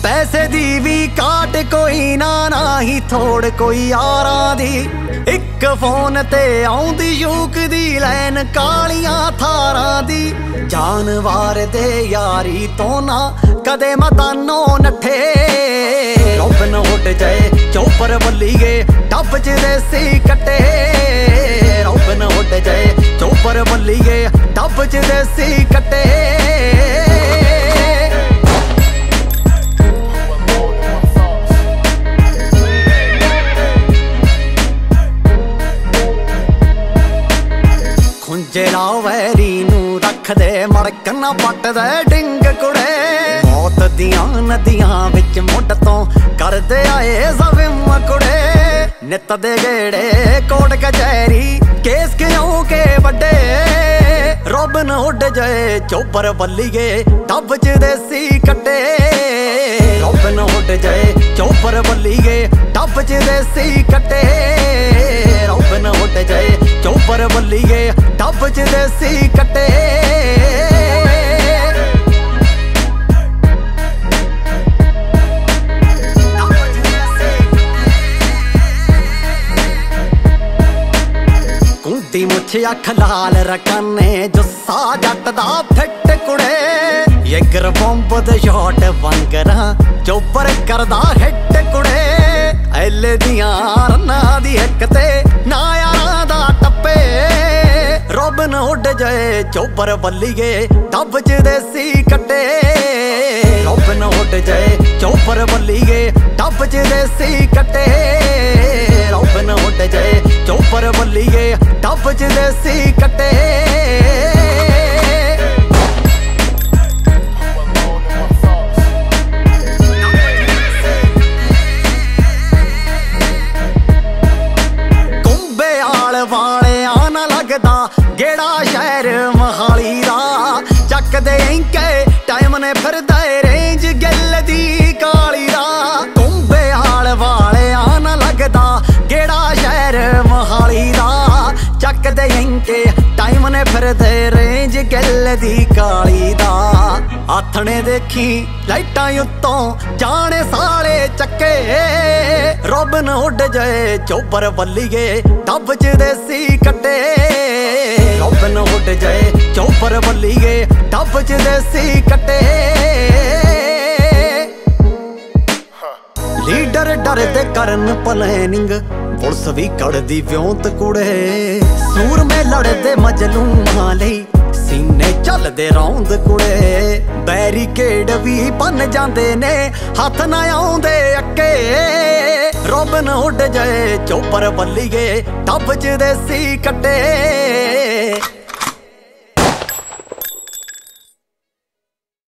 पैसे दी भी काट कोई ना ही थोड़ कोई यारां दी। एक फोन ते आउंदी यूक दी लैन कालियां थारां दी। जानवर दे यारी तो ना कदे मतानो नठे। रॉबिन हुड जाए चौपर बल्लीए टप च देसी कट्टे। रॉबिन हुड जाए चौपर बल्लीए टप च देसी कट्टे। खुंजेरा वैरी नू रख दे मड़क ना पट दे डिंग कुड़े। मौत दियां नदियां विच मुंड तो कर दे आए सविम कुड़े। नित दे गेड़े कोर्ट कचहरी केस क्यों के वड्डे। रॉबिन हुड जाए चौपर बल्लीए टप च देसी कट्टे। रॉबिन हुड जाए चौपर बल्लीए टप च देसी कट्टे। रॉबिन हुड जाए चौपर बल्लीए टप च देसी कट्टे। कुंती मुछ अख लाल रकाने जुस्सा जट दा फिट कुड़े। यगर बंब दे शॉट वंगरा चौपर करदा हिट कुड़े। एले दियां रन्ना दी हिक ते ना यारां दा टप्पे। रॉबिन हुड जाए चौपर बल्लीए टप च देसी कट्टे। रॉबिन हुड जाए चौपर बल्लीए टप च देसी कट्टे। रॉबिन हुड जाए चौपर बल्लीए टप च देसी कट्टे। वाले आना लगदा गेड़ा शहर मोहाली दा। चक दे इंके टाइम ने फिरदा रेंज गिल दी काली दा। कुंबे आल वाले आना लगदा गेड़ा शहर मोहाली दा। चक दे इंके टाइम ने फिरदे रेंज गिल दी काली दा। आथने देखी लाइटां उत्तों जाने साले चक्के। रॉबिन हुड जाए चौपर बल्लीए टप च देसी कट्टे। रॉबिन हुड जाए चौपर बल्लीए टप च देसी कट्टे। लीडर डर दे करन प्लैनिंग पुलिस भी कड़दी व्योंत कुड़े। सूर में लड़दे मजलूमां लई सीने चलदे रौंद कुड़े। बैरीकेड भी बन जांदे ने हथ ना आउंदे अक्के। रॉबिन हुड जाए चौपर बल्लीए टप च देसी कट्टे।